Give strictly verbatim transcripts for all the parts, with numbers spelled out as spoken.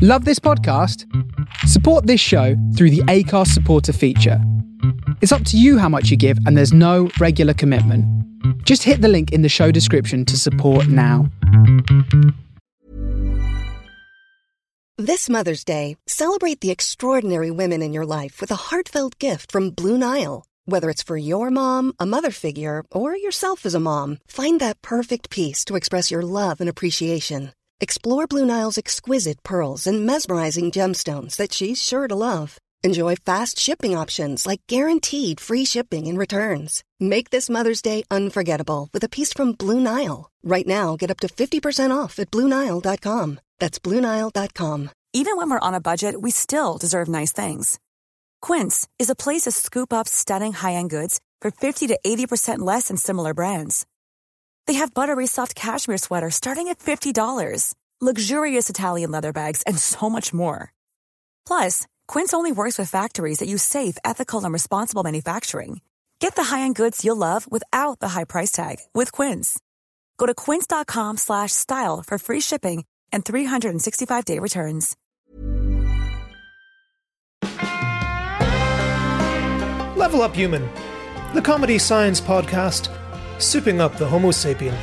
Love this podcast? Support this show through the Acast supporter feature. It's up to you how much you give, and there's no regular commitment. Just hit the link in the show description to support now. This Mother's Day, celebrate the extraordinary women in your life with a heartfelt gift from Blue Nile. Whether it's for your mom, a mother figure, or yourself as a mom, find that perfect piece to express your love and appreciation. Explore Blue Nile's exquisite pearls and mesmerizing gemstones that she's sure to love. Enjoy fast shipping options like guaranteed free shipping and returns. Make this Mother's Day unforgettable with a piece from Blue Nile. Right now, get up to fifty percent off at Blue Nile dot com. That's Blue Nile dot com. Even when we're on a budget, we still deserve nice things. Quince is a place to scoop up stunning high-end goods for fifty to eighty percent less than similar brands. They have buttery soft cashmere sweaters starting at fifty dollars, luxurious Italian leather bags, and so much more. Plus, Quince only works with factories that use safe, ethical, and responsible manufacturing. Get the high-end goods you'll love without the high price tag with Quince. Go to quince.com slash style for free shipping and three sixty-five day returns. Level Up Human, the comedy science podcast, souping up the Homo sapien.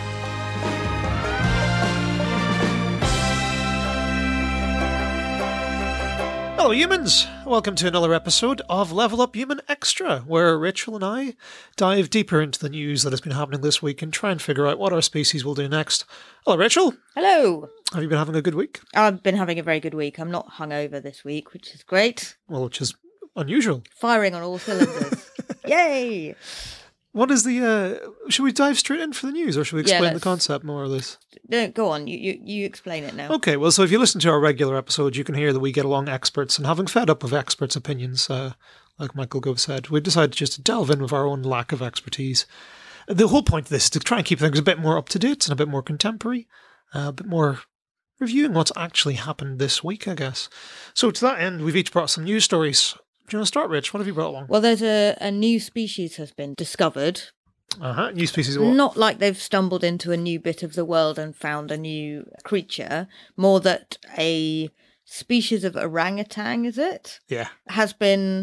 Hello humans, welcome to another episode of Level Up Human Extra, where Rachel and I dive deeper into the news that has been happening this week and try and figure out what our species will do next. Hello Rachel. Hello. Have you been having a good week? I've been having a very good week. I'm not hungover this week, which is great. Well, which is unusual. Firing on all cylinders. Yay! What is the, uh, should we dive straight in for the news, or should we explain yeah, the concept more or less? No, go on, you, you you explain it now. Okay, well, so if you listen to our regular episodes, you can hear that we get along experts, and having fed up with experts' opinions, uh, like Michael Gove said, we've decided just to delve in with our own lack of expertise. The whole point of this is to try and keep things a bit more up to date and a bit more contemporary, uh, a bit more reviewing what's actually happened this week, I guess. So to that end, we've each brought some news stories. Do you want to start, Rich? What have you brought along? Well, there's a, a new species has been discovered. Uh-huh. New species of what? Not like they've stumbled into a new bit of the world and found a new creature. More that a species of orangutan, is it? Yeah. Has been,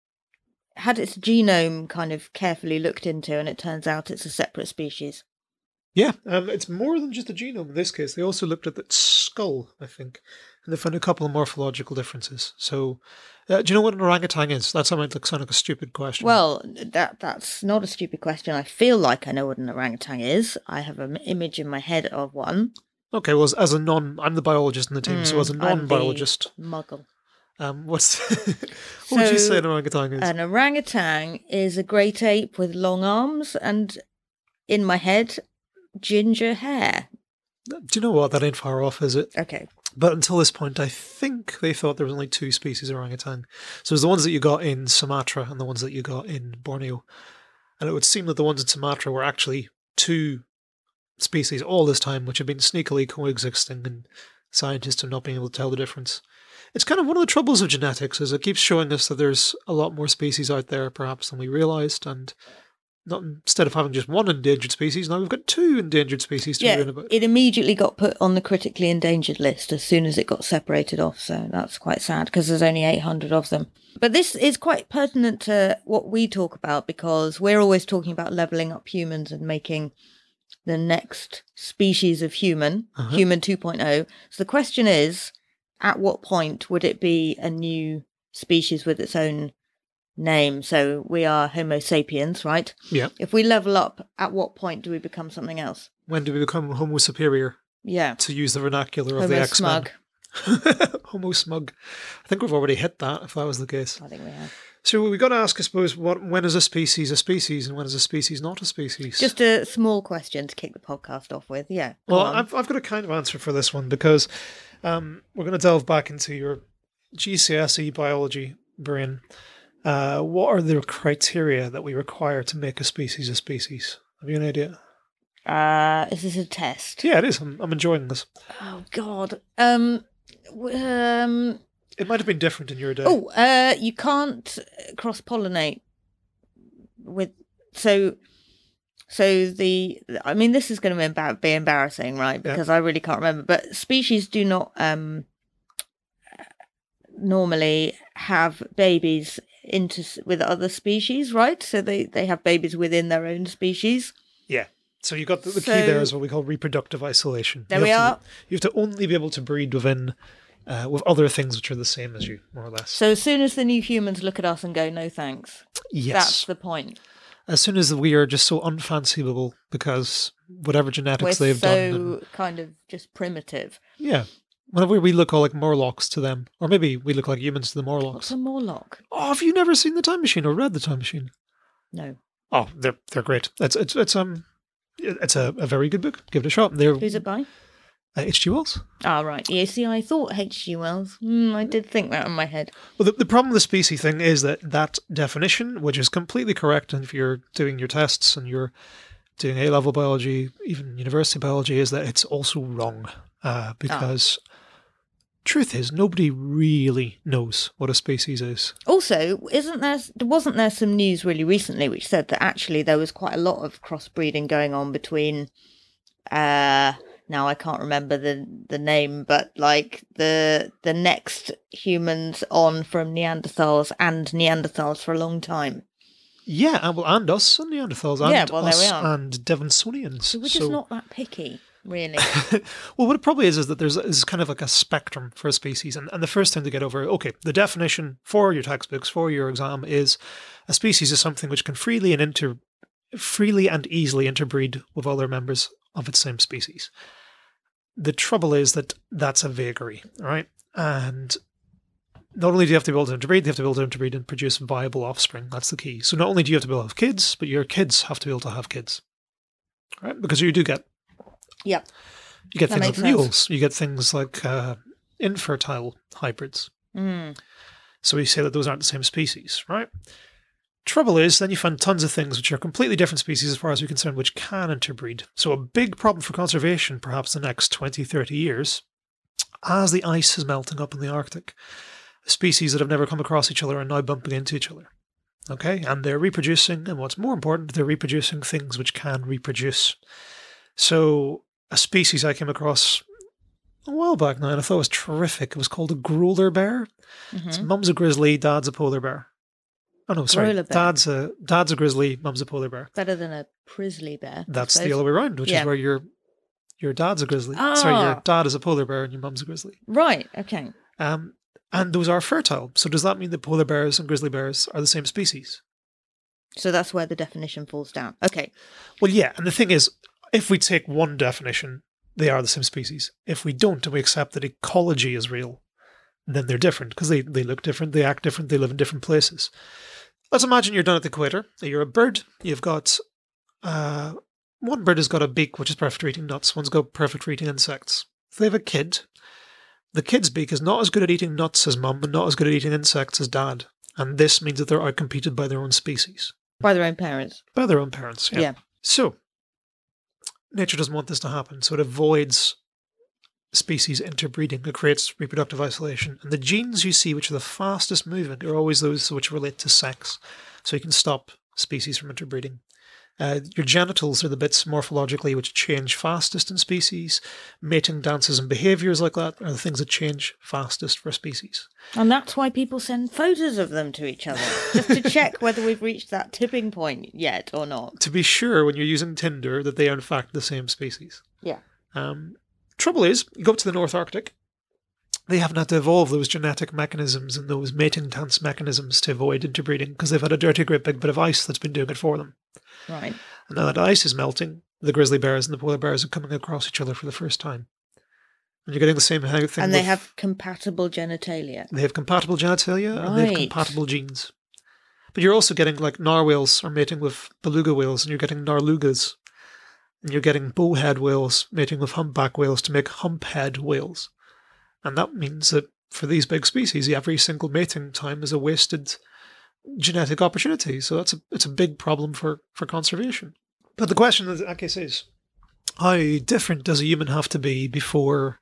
had its genome kind of carefully looked into, and it turns out it's a separate species. Yeah, um, it's more than just a genome in this case. They also looked at its skull, I think, and they found a couple of morphological differences. So, uh, do you know what an orangutan is? That might look sound like a stupid question. Well, that that's not a stupid question. I feel like I know what an orangutan is. I have an image in my head of one. Okay, well, as a non... I'm the biologist in the team, mm, so as a non-biologist... I'm the muggle. Um, what's... what so, would you say an orangutan is? An orangutan is a great ape with long arms and, in my head, ginger hair. Do you know what? That ain't far off, is it? Okay. But until this point, I think they thought there was only two species of orangutan. So there's the ones that you got in Sumatra and the ones that you got in Borneo. And it would seem that the ones in Sumatra were actually two species all this time, which have been sneakily coexisting, and scientists have not been able to tell the difference. It's kind of one of the troubles of genetics, is it keeps showing us that there's a lot more species out there, perhaps, than we realised, and not instead of having just one endangered species, now we've got two endangered species to yeah, learn about. It immediately got put on the critically endangered list as soon as it got separated off, so that's quite sad because there's only eight hundred of them. But this is quite pertinent to what we talk about, because we're always talking about levelling up humans and making the next species of human, uh-huh. human two point oh. So the question is, at what point would it be a new species with its own name? So we are Homo sapiens, right? Yeah. If we level up, at what point do we become something else? When do we become Homo superior? Yeah. To use the vernacular of Homo the X-Men. smug. Homo smug. I think we've already hit that, if that was the case. I think we have. So we've got to ask, I suppose, what when is a species a species and when is a species not a species? Just a small question to kick the podcast off with, yeah. Well, I've, I've got a kind of answer for this one, because um, we're going to delve back into your G C S E biology brain. Uh, what are the criteria that we require to make a species a species? Have you an idea? Uh, is this a test? Yeah, it is. I'm, I'm enjoying this. Oh, God. Um, um, it might have been different in your day. Oh, uh, you can't cross-pollinate with... So, so the... I mean, this is going to embar- be embarrassing, right? Because yeah. I really can't remember. But species do not... Um, normally have babies into with other species, right? So they, they have babies within their own species. Yeah. So you got the, the So- key there is what we call reproductive isolation. There you we have are. To, you have to only be able to breed within uh, with other things which are the same as you, more or less. So as soon as the new humans look at us and go, no thanks, yes. that's the point. As soon as we are just so unfanciful because whatever genetics We're they've so done. And, kind of just primitive. yeah. Whenever we look all like Morlocks to them, or maybe we look like humans to the What's Morlocks. a Morlock? Oh, have you never seen The Time Machine or read The Time Machine? No. Oh, they're they're great. It's it's it's um it's a, a very good book. Give it a shot. They're Who's it by? uh, H G Wells. Ah, right. Yeah, see, I thought H G Wells. Mm, I did think that in my head. Well, the, the problem with the species thing is that that definition, which is completely correct, and if you're doing your tests and you're doing A-level biology, even university biology, is that it's also wrong. Uh, because truth is, nobody really knows what a species is. Also, isn't there wasn't there some news really recently which said that actually there was quite a lot of crossbreeding going on between uh now I can't remember the the name, but like the the next humans on from Neanderthals and Neanderthals for a long time. Yeah, and, well, and us, and Neanderthals, and Yeah, well, there we us, are. and Devansonians. So we're just not that picky, really. Well, what it probably is is that there's is kind of like a spectrum for a species, and, and the first thing to get over, okay, the definition for your textbooks, for your exam, is a species is something which can freely and inter freely and easily interbreed with other members of its same species. The trouble is that that's a vagary, right? And not only do you have to be able to interbreed, you have to be able to interbreed and produce viable offspring. That's the key. So not only do you have to be able to have kids, but your kids have to be able to have kids, right? Because you do get Yep. You get That things makes like sense. mules. You get things like uh, infertile hybrids. Mm. So we say that those aren't the same species, right? Trouble is, then you find tons of things which are completely different species as far as we're concerned, which can interbreed. So a big problem for conservation, perhaps the next twenty, thirty years, as the ice is melting up in the Arctic, species that have never come across each other are now bumping into each other. Okay? And they're reproducing, and what's more important, they're reproducing things which can reproduce. So a species I came across a while back now, and I thought it was terrific. It was called a growler bear. Mm-hmm. It's mum's a grizzly, dad's a polar bear. Oh no, sorry. Growler bear. Dad's a dad's a grizzly, mum's a polar bear. Better than a prizzly bear. I That's the suppose. other way around, which Yeah. is where your your dad's a grizzly. Sorry, Ah. your dad is a polar bear and your mum's a grizzly. Right, okay. Um, and those are fertile. So does that mean that polar bears and grizzly bears are the same species? So that's where the definition falls down. Okay. Well, yeah. And the thing is, if we take one definition, they are the same species. If we don't, and we accept that ecology is real, then they're different because they, they look different, they act different, they live in different places. Let's imagine you're down at the equator. You're a bird. You've got uh, one bird has got a beak, which is perfect for eating nuts. One's got perfect for eating insects. If they have a kid, the kid's beak is not as good at eating nuts as mum, and not as good at eating insects as dad. And this means that they're outcompeted by their own species, By their own parents. by their own parents. Yeah. Yeah. So nature doesn't want this to happen, so it avoids species interbreeding. It creates reproductive isolation. And the genes you see which are the fastest moving are always those which relate to sex. So you can stop species from interbreeding. Uh, your genitals are the bits morphologically which change fastest in species. Mating dances and behaviours like that are the things that change fastest for a species. And that's why people send photos of them to each other, just to check whether we've reached that tipping point yet or not. To be sure, when you're using Tinder, that they are in fact the same species. Yeah. Um, trouble is, you go up to the North Arctic, they haven't had to evolve those genetic mechanisms and those mating dance mechanisms to avoid interbreeding because they've had a dirty great big bit of ice that's been doing it for them. Right. And now that ice is melting, the grizzly bears and the polar bears are coming across each other for the first time. And you're getting the same thing. And they with- have compatible genitalia. They have compatible genitalia and they have Right. compatible genes. But you're also getting, like, narwhals are mating with beluga whales, and you're getting narlugas. And you're getting bowhead whales mating with humpback whales to make humphead whales. And that means that for these big species, every single mating time is a wasted genetic opportunity. So that's a it's a big problem for, for conservation. But the question in that case is, how different does a human have to be before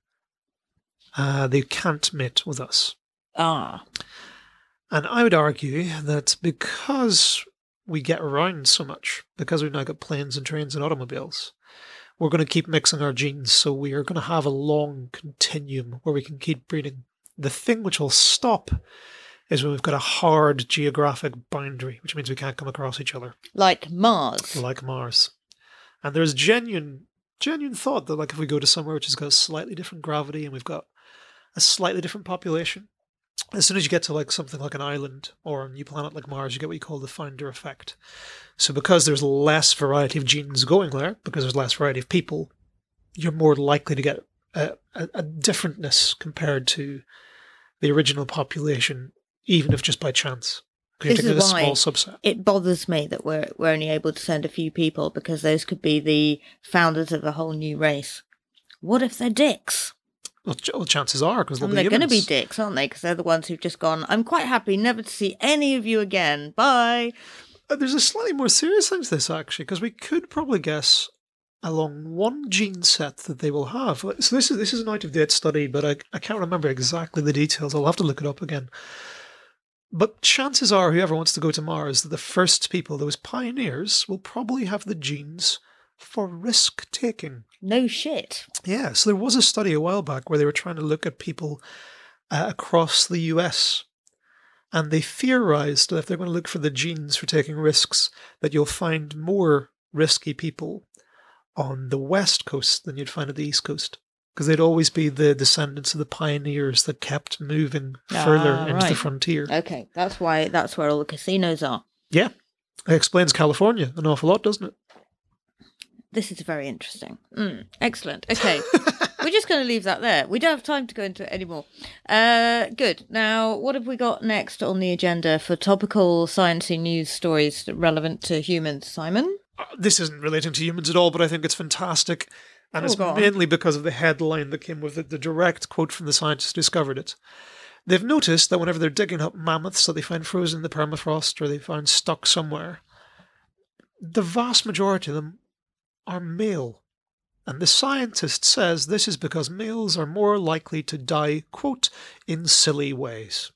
uh, they can't mate with us? Ah. And I would argue that because we get around so much, because we've now got planes and trains and automobiles, we're going to keep mixing our genes. So we are going to have a long continuum where we can keep breeding. The thing which will stop is when we've got a hard geographic boundary, which means we can't come across each other. Like Mars. Like Mars. And there's genuine, genuine thought that, like, if we go to somewhere which has got a slightly different gravity and we've got a slightly different population, as soon as you get to like something like an island or a new planet like Mars, you get what you call the founder effect. So because there's less variety of genes going there, because there's less variety of people, you're more likely to get a, a, a differentness compared to the original population, even if just by chance. Because you're taking a small subset. It bothers me that we're we're only able to send a few people, because those could be the founders of a whole new race. What if they're dicks? Well, ch- well chances are, because they're going to be dicks, aren't they? Because they're the ones who've just gone, I'm quite happy never to see any of you again. Bye. Uh, there's a slightly more serious thing to this, actually, because we could probably guess along one gene set that they will have. So this is this is an out-of-date study, but I, I can't remember exactly the details. I'll have to look it up again. But chances are, whoever wants to go to Mars, that the first people, those pioneers, will probably have the genes for risk-taking. No shit. Yeah, so there was a study a while back where they were trying to look at people uh, across the U S, and they theorized that if they're going to look for the genes for taking risks, that you'll find more risky people on the west coast than you'd find at the east coast. Because they'd always be the descendants of the pioneers that kept moving further ah, into right. the frontier. Okay, that's why that's where all the casinos are. Yeah, it explains California an awful lot, doesn't it? This is very interesting. Mm, excellent. Okay, we're just going to leave that there. We don't have time to go into it anymore. Uh, good. Now, what have we got next on the agenda for topical sciencey news stories relevant to humans, Simon? Uh, this isn't relating to humans at all, but I think it's fantastic. And oh, it's God. mainly because of the headline that came with it, the direct quote from the scientist who discovered it. They've noticed that whenever they're digging up mammoths that they find frozen in the permafrost or they find stuck somewhere, the vast majority of them are male. And the scientist says this is because males are more likely to die, quote, in silly ways.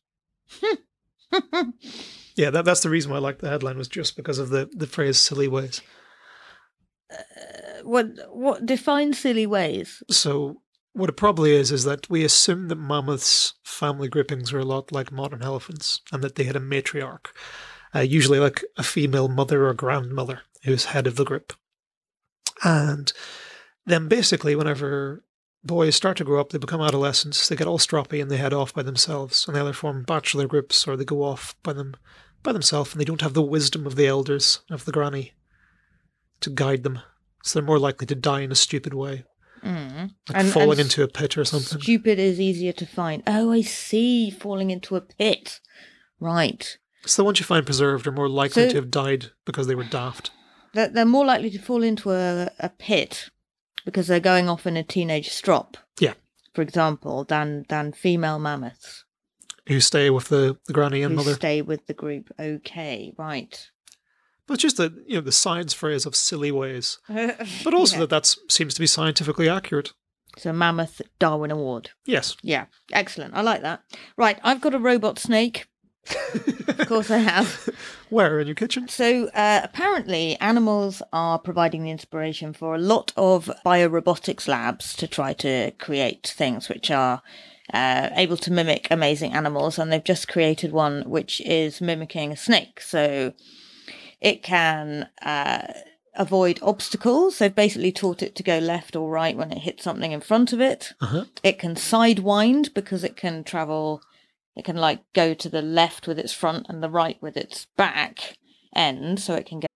Yeah, that, that's the reason why I like the headline, was just because of the, the phrase silly ways. Uh, what what defines silly ways? So what it probably is is that we assume that mammoths' family groupings are a lot like modern elephants, and that they had a matriarch, uh, usually like a female mother or grandmother who's head of the group. And then basically whenever boys start to grow up, they become adolescents, they get all stroppy and they head off by themselves, and they either form bachelor groups or they go off by them by themselves, and they don't have the wisdom of the elders, of the granny, to guide them. So they're more likely to die in a stupid way. Mm. Like and, falling and into a pit or something. Stupid is easier to find. Oh, I see. Falling into a pit. Right. So the ones you find preserved are more likely So- to have died because they were daft. They're, they're more likely to fall into a, a pit because they're going off in a teenage strop, Yeah. for example, than than female mammoths Who stay with the, the granny and who mother. stay with the group. Okay, right. But it's just the, you know, the science phrase of silly ways. But also Yeah. that that seems to be scientifically accurate. So Mammoth Darwin Award. Yes. Yeah, excellent. I like that. Right, I've got a robot snake. Of course I have. Where? In your kitchen? So uh, apparently animals are providing the inspiration for a lot of biorobotics labs to try to create things which are uh, able to mimic amazing animals. And they've just created one which is mimicking a snake. So it can uh, avoid obstacles. They've basically taught it to go left or right when it hits something in front of it. Uh-huh. It can sidewind because it can travel... It can, like, go to the left with its front and the right with its back end, so it can go...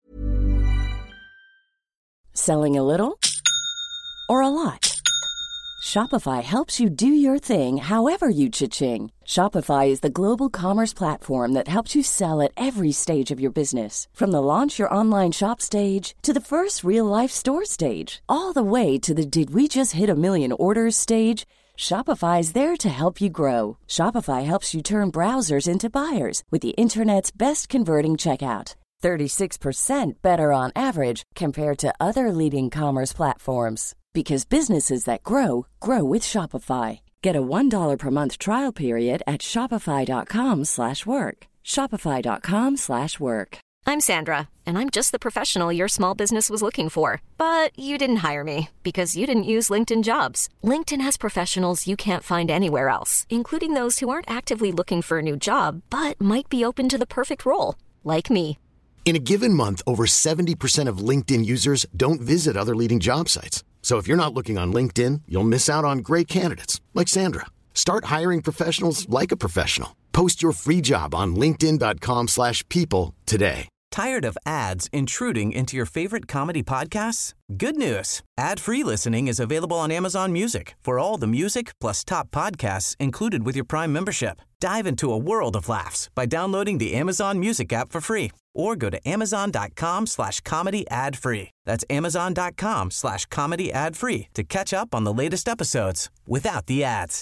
Selling a little or a lot? Shopify helps you do your thing however you cha-ching. Shopify is the global commerce platform that helps you sell at every stage of your business. From the launch your online shop stage to the first real-life store stage, all the way to the did we just hit a million orders stage. Shopify is there to help you grow. Shopify helps you turn browsers into buyers with the internet's best converting checkout. thirty-six percent better on average compared to other leading commerce platforms. Because businesses that grow, grow with Shopify. Get a one dollar per month trial period at shopify.com slash work. Shopify.com slash work. I'm Sandra, and I'm just the professional your small business was looking for. But you didn't hire me because you didn't use LinkedIn Jobs. LinkedIn has professionals you can't find anywhere else, including those who aren't actively looking for a new job, but might be open to the perfect role, like me. In a given month, over seventy percent of LinkedIn users don't visit other leading job sites. So if you're not looking on LinkedIn, you'll miss out on great candidates like Sandra. Start hiring professionals like a professional. Post your free job on linkedin dot com slash people today. Tired of ads intruding into your favorite comedy podcasts? Good news. Ad-free listening is available on Amazon Music for all the music plus top podcasts included with your Prime membership. Dive into a world of laughs by downloading the Amazon Music app for free or go to amazon.com slash comedy ad-free. That's amazon.com slash comedy ad-free to catch up on the latest episodes without the ads.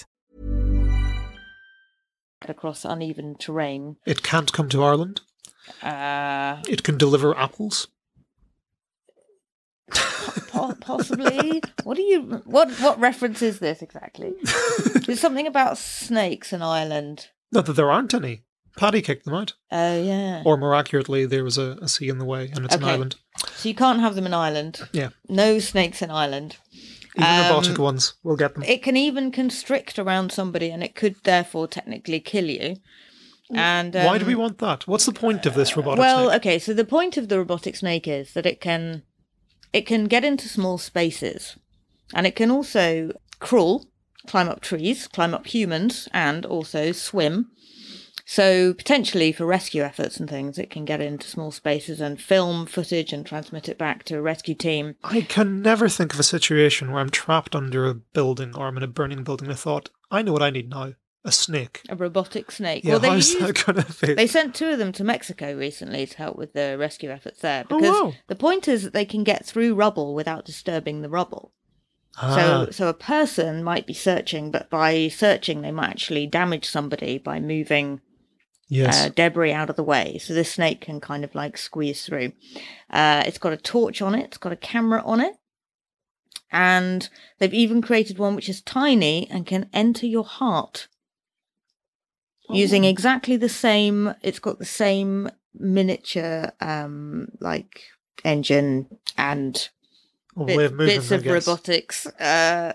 Across uneven terrain. It can't come to Ireland. Uh, it can deliver apples. po- possibly. What do you? What what reference is this exactly? There's something about snakes in Ireland. Not that there aren't any. Paddy kicked them out. Oh yeah. Or more accurately, there was a, a sea in the way, and it's okay. an island. So you can't have them in Ireland. Yeah. No snakes in Ireland. Even um, robotic ones, we'll get them. It can even constrict around somebody, and it could therefore technically kill you. And um, why do we want that? What's the point of this robotic well, snake? Well, okay, so the point of the robotic snake is that it can it can get into small spaces, and it can also crawl, climb up trees, climb up humans, and also swim. So potentially for rescue efforts and things, it can get into small spaces and film footage and transmit it back to a rescue team. I can never think of a situation where I'm trapped under a building or I'm in a burning building. I thought, I know what I need now. A snake. A robotic snake. Yeah, well, they how's used, that going to be? They sent two of them to Mexico recently to help with the rescue efforts there. Because oh, wow. the point is that they can get through rubble without disturbing the rubble. Ah. So, so a person might be searching, but by searching, they might actually damage somebody by moving yes. uh, debris out of the way. So this snake can kind of like squeeze through. Uh, it's got a torch on it. It's got a camera on it. And they've even created one which is tiny and can enter your heart. Using exactly the same, it's got the same miniature, um, like engine and well, bit, way of moving, bits of robotics. Uh,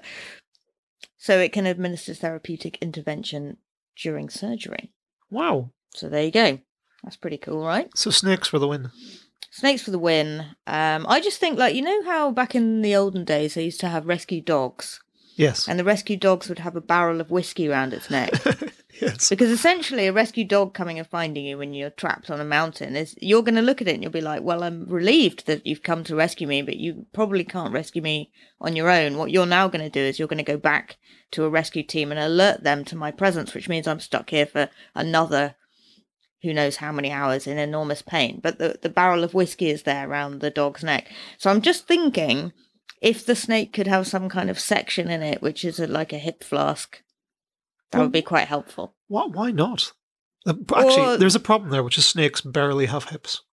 so it can administer therapeutic intervention during surgery. Wow. So there you go. That's pretty cool, right? So snakes for the win. Snakes for the win. Um, I just think, like, you know how back in the olden days they used to have rescue dogs? Yes. And the rescue dogs would have a barrel of whiskey around its neck. Yes. Because essentially a rescue dog coming and finding you when you're trapped on a mountain is, you're going to look at it and you'll be like, well, I'm relieved that you've come to rescue me, but you probably can't rescue me on your own. What you're now going to do is you're going to go back to a rescue team and alert them to my presence, which means I'm stuck here for another who knows how many hours in enormous pain. But the, the barrel of whiskey is there around the dog's neck. So I'm just thinking, if the snake could have some kind of section in it, which is a, like a hip flask, that well, would be quite helpful. What? Why not? Uh, actually, or, there's a problem there, which is snakes barely have hips.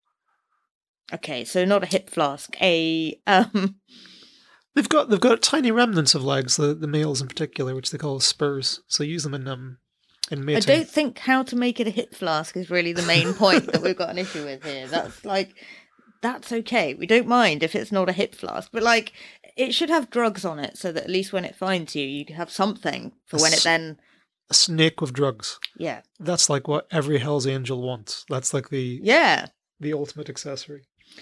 Okay, so not a hip flask, a um. They've got they've got tiny remnants of legs, the the males in particular, which they call spurs. So use them in um in mating. I don't think how to make it a hip flask is really the main point that we've got an issue with here. That's like. That's okay. We don't mind if it's not a hip flask, but like it should have drugs on it so that at least when it finds you, you have something for a when it then. A snake with drugs. Yeah. That's like what every Hell's Angel wants. That's like the yeah the ultimate accessory.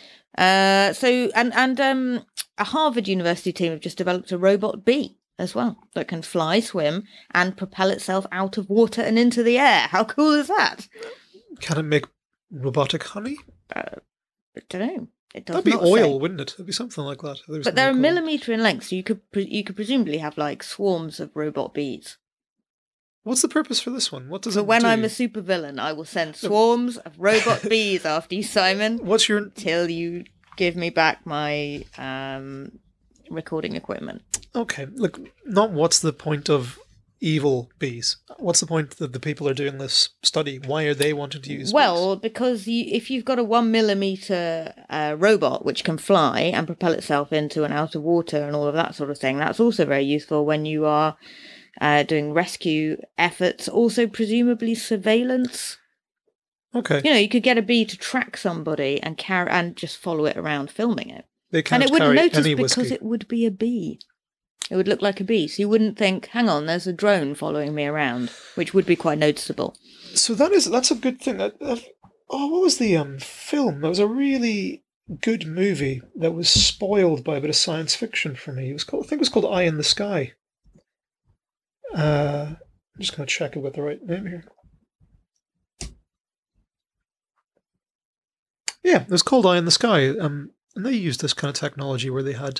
Uh, so and and um, a Harvard University team have just developed a robot bee as well that can fly, swim, and propel itself out of water and into the air. How cool is that? Can it make robotic honey? Uh, I don't know. It does That'd be not oil, say. wouldn't it? It'd be something like that. But they're a millimetre in length, so you could pre- you could presumably have like swarms of robot bees. What's the purpose for this one? What does so it when do? I'm a supervillain, I will send swarms of robot bees after you, Simon. What's your till you give me back my um, recording equipment? Okay, look, not what's the point of evil bees? What's the point that the people are doing this study? Why are they wanting to use well bees? Because you, if you've got a one millimeter uh, robot which can fly and propel itself into and out of water and all of that sort of thing, that's also very useful when you are uh, doing rescue efforts, also presumably surveillance Okay. You know, you could get a bee to track somebody and carry and just follow it around filming it. They can't And it wouldn't carry notice any because whiskey. it would be a bee. It would look like a bee. So you wouldn't think, hang on, there's a drone following me around, which would be quite noticeable. So that is that's a good thing. I, I, oh, what was the um film? That was a really good movie that was spoiled by a bit of science fiction for me. It was called, I think it was called Eye in the Sky. Uh, I'm just going to check it with the right name here. Yeah, it was called Eye in the Sky. Um, and they used this kind of technology where they had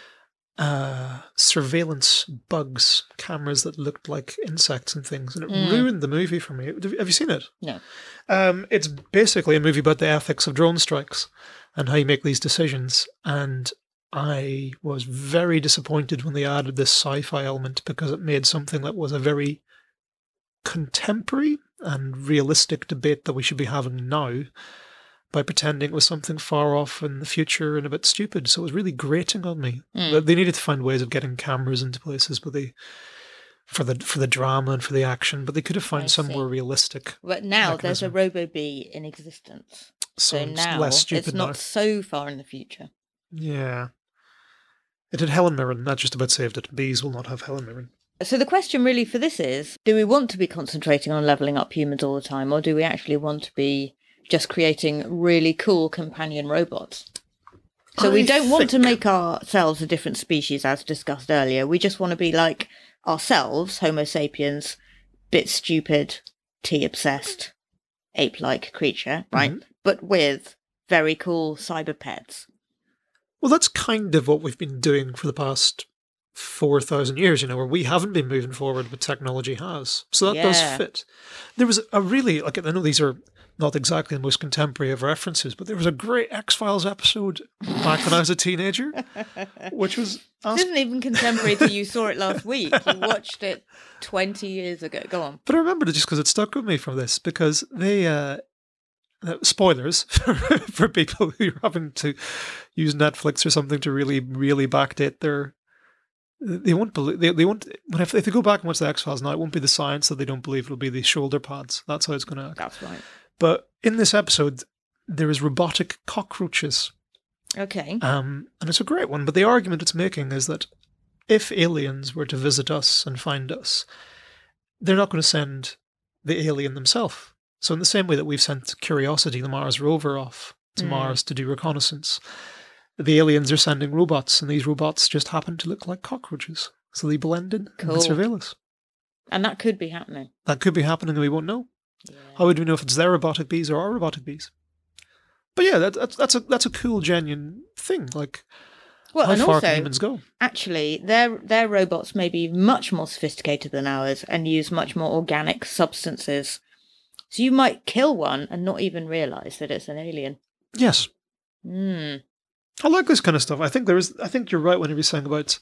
uh, surveillance bugs, cameras that looked like insects and things, and it Mm. ruined the movie for me. Have you seen it? No. Um, it's basically a movie about the ethics of drone strikes and how you make these decisions. And I was very disappointed when they added this sci-fi element because it made something that was a very contemporary and realistic debate that we should be having now by pretending it was something far off in the future and a bit stupid. So it was really grating on me. Mm. They needed to find ways of getting cameras into places, but they for the for the drama and for the action, but they could have found I some see. more realistic. But now there's a mechanism. robo-bee in existence. So So it's now less stupid it's not now. so far in the future. Yeah. It had Helen Mirren. That just about saved it. Bees will not have Helen Mirren. So the question really for this is, do we want to be concentrating on levelling up humans all the time, or do we actually want to be just creating really cool companion robots? So we I don't want to think- make ourselves a different species, as discussed earlier. We just want to be like ourselves, Homo sapiens, bit stupid, tea-obsessed, ape-like creature, right? Mhm. But with very cool cyber pets. Well, that's kind of what we've been doing for the past four thousand years, you know, where we haven't been moving forward, but technology has. So that Yeah. does fit. There was a really, like, I know these are not exactly the most contemporary of references, but there was a great X-Files episode back when I was a teenager, which was... This isn't even contemporary to you saw it last week. You watched it twenty years ago. Go on. But I remembered it just because it stuck with me from this, because they... Uh, uh, spoilers for people who are having to use Netflix or something to really, really backdate their... They won't believe... They, they won't... When if, if they go back and watch the X-Files now, it won't be the science that they don't believe. It'll be the shoulder pads. That's how it's going to act. That's right. But in this episode, there is robotic cockroaches. Okay. Um, and it's a great one, but the argument it's making is that if aliens were to visit us and find us, they're not going to send the alien themselves. So in the same way that we've sent Curiosity, the Mars rover, off to Mm. Mars to do reconnaissance, the aliens are sending robots, and these robots just happen to look like cockroaches. So they blend in Cool. and surveil us. And that could be happening. That could be happening and we won't know. Yeah. How would we know if it's their robotic bees or our robotic bees? But yeah, that, that's that's a that's a cool, genuine thing. Like, Well, how and far also, can humans go? actually, their their robots may be much more sophisticated than ours and use much more organic substances. So you might kill one and not even realise that it's an alien. Yes, Hmm. I like this kind of stuff. I think there is. I think you're right when you were saying about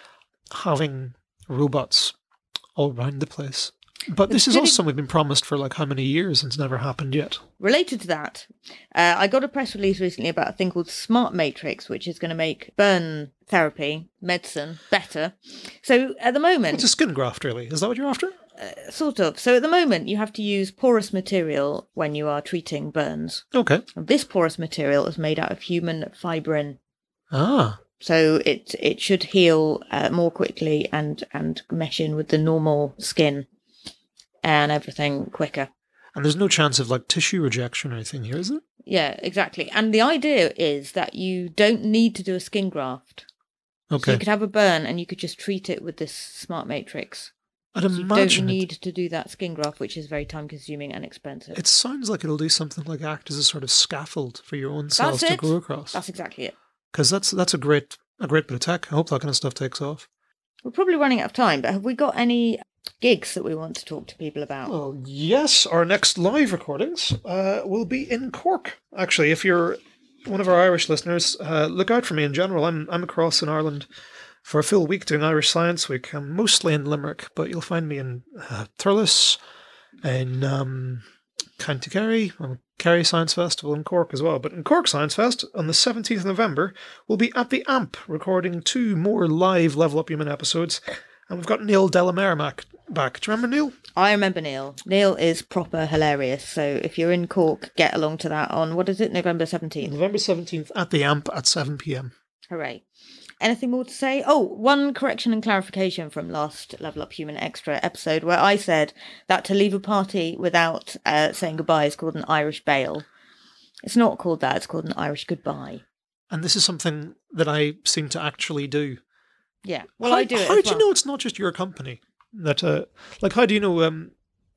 having robots all around the place. But this is Did also it- something we've been promised for like how many years, and it's never happened yet. Related to that, uh, I got a press release recently about a thing called Smart Matrix, which is going to make burn therapy, medicine, better. So at the moment, It's a skin graft, really. Is that what you're after? sort of. So at the moment, you have to use porous material when you are treating burns. Okay. And this porous material is made out of human fibrin. Ah, So it it should heal uh, more quickly and, and mesh in with the normal skin and everything quicker. and there's no chance of like tissue rejection or anything here, is there? Yeah, exactly. And the idea is that you don't need to do a skin graft. So Okay. you could have a burn and you could just treat it with this Smart Matrix. I'd So you imagine don't it- need to do that skin graft, which is very time consuming and expensive. It sounds like it'll do something like act as a sort of scaffold for your own cells That's to it. grow across. That's exactly it. Because that's that's a great a great bit of tech. I hope that kind of stuff takes off. We're probably running out of time, but have we got any gigs that we want to talk to people about? Well, yes, our next live recordings uh, will be in Cork. Actually, if you're one of our Irish listeners, uh, look out for me in general. I'm I'm across in Ireland for a full week doing Irish Science Week. I'm mostly in Limerick, but you'll find me in uh, Thurles, in um, County Kerry, and Kerry Science Festival in Cork as well. But in Cork Science Fest, on the seventeenth of November, we'll be at the A M P recording two more live Level Up Human episodes. And we've got Neil Delamermac back. Do you remember Neil? I remember Neil. Neil is proper hilarious. So if you're in Cork, get along to that on, what is it, November seventeenth? November seventeenth at the A M P at seven p.m. Hooray. Anything more to say? Oh, one correction and clarification from last Level Up Human Extra episode where I said that to leave a party without uh, saying goodbye is called an Irish bail. It's not called that. It's called an Irish goodbye. And this is something that I seem to actually do. Yeah. Well, how, I do it How as do well. you know it's not just your company? That, uh, like, how do you know... Um,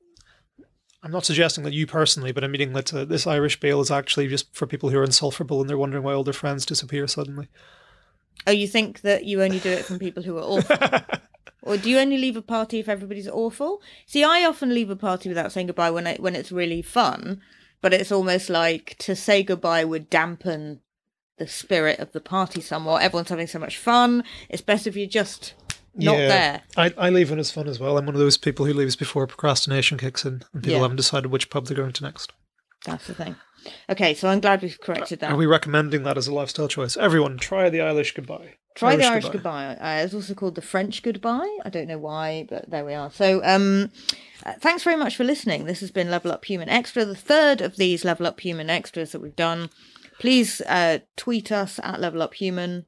I'm not suggesting that you personally, but I'm meaning that uh, this Irish bail is actually just for people who are insufferable and they're wondering why all their friends disappear suddenly. Oh, you think that you only do it from people who are awful? Or do you only leave a party if everybody's awful? See, I often leave a party without saying goodbye when I, when it's really fun, but it's almost like to say goodbye would dampen the spirit of the party somewhat. Everyone's having so much fun. It's best if you're just not yeah, there. I, I leave when it's fun as well. I'm one of those people who leaves before procrastination kicks in and people Yeah. haven't decided which pub they're going to next. That's the thing. Okay, so I'm glad we've corrected that. Are we recommending that as a lifestyle choice? Everyone, try the Irish goodbye. Try the Irish goodbye. Uh, it's also called the French goodbye. I don't know why, but there we are. So um, uh, thanks very much for listening. This has been Level Up Human Extra, the third of these Level Up Human Extras that we've done. Please uh, tweet us at Level Up Human,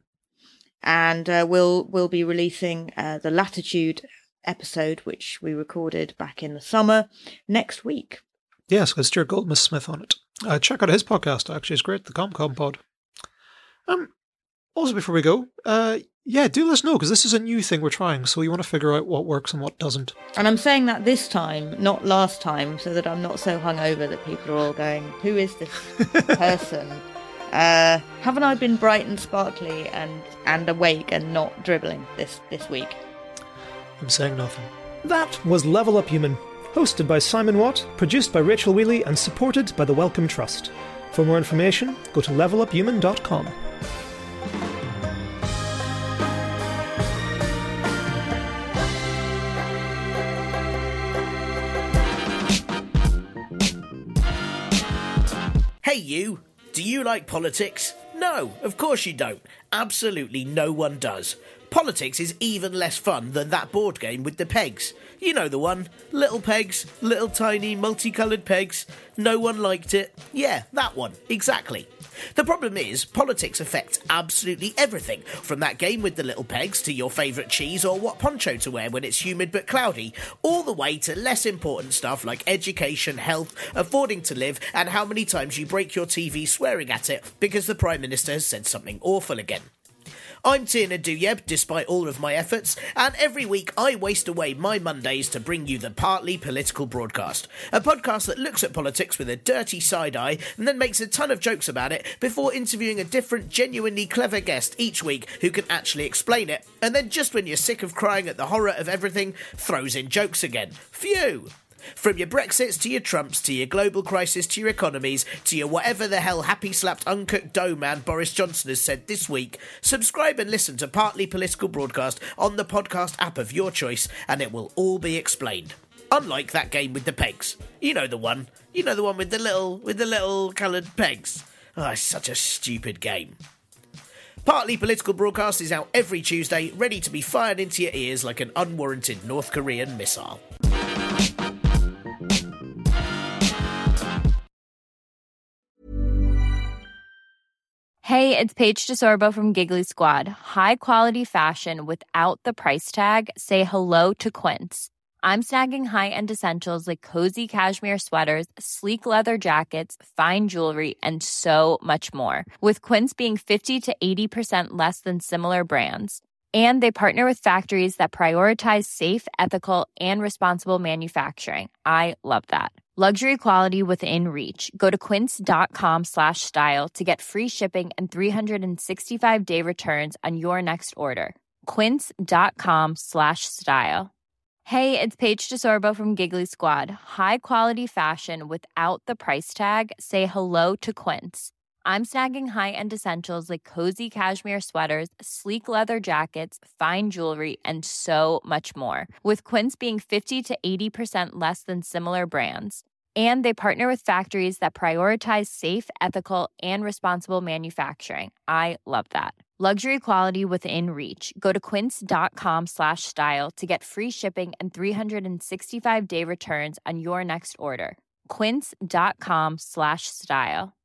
and uh, we'll we'll be releasing uh, the Latitude episode, which we recorded back in the summer, next week. Yes, with Stuart Goldsmith Smith on it. Uh, check out his podcast, actually. It's great, the ComCom Pod. Um, also, before we go, uh, yeah, do let us know, because this is a new thing we're trying, so we want to figure out what works and what doesn't. And I'm saying that this time, not last time, so that I'm not so hungover that people are all going, who is this person? uh, haven't I been bright and sparkly and, and awake and not dribbling this, this week? I'm saying nothing. That was Level Up Human, hosted by Simon Watt, produced by Rachel Wheely, and supported by the Wellcome Trust. For more information, go to level up human dot com. Hey you, do you like politics? No, of course you don't. Absolutely no one does. Politics is even less fun than that board game with the pegs. You know the one. Little pegs, little tiny multicoloured pegs. No one liked it. Yeah, that one. Exactly. The problem is, politics affects absolutely everything, from that game with the little pegs to your favourite cheese or what poncho to wear when it's humid but cloudy, all the way to less important stuff like education, health, affording to live, and how many times you break your T V swearing at it because the Prime Minister has said something awful again. I'm Tierna Duyeb, despite all of my efforts, and every week I waste away my Mondays to bring you the Partly Political Broadcast, a podcast that looks at politics with a dirty side eye and then makes a ton of jokes about it before interviewing a different, genuinely clever guest each week who can actually explain it, and then just when you're sick of crying at the horror of everything, throws in jokes again. Phew! From your Brexits to your Trumps to your global crisis to your economies to your whatever the hell happy-slapped uncooked dough man Boris Johnson has said this week, subscribe and listen to Partly Political Broadcast on the podcast app of your choice and it will all be explained. Unlike that game with the pegs. You know the one. You know the one with the little, with the little coloured pegs. Oh, it's such a stupid game. Partly Political Broadcast is out every Tuesday, ready to be fired into your ears like an unwarranted North Korean missile. Hey, it's Paige DeSorbo from Giggly Squad. High quality fashion without the price tag. Say hello to Quince. I'm snagging high-end essentials like cozy cashmere sweaters, sleek leather jackets, fine jewelry, and so much more. With Quince being fifty to eighty percent less than similar brands. And they partner with factories that prioritize safe, ethical, and responsible manufacturing. I love that. Luxury quality within reach. Go to quince.com slash style to get free shipping and three sixty-five day returns on your next order. Quince.com slash style. Hey, it's Paige DeSorbo from Giggly Squad. High quality fashion without the price tag. Say hello to Quince. I'm snagging high-end essentials like cozy cashmere sweaters, sleek leather jackets, fine jewelry, and so much more. With Quince being fifty to eighty percent less than similar brands. And they partner with factories that prioritize safe, ethical, and responsible manufacturing. I love that. Luxury quality within reach. Go to quince.com slash style to get free shipping and three sixty-five day returns on your next order. Quince.com slash style.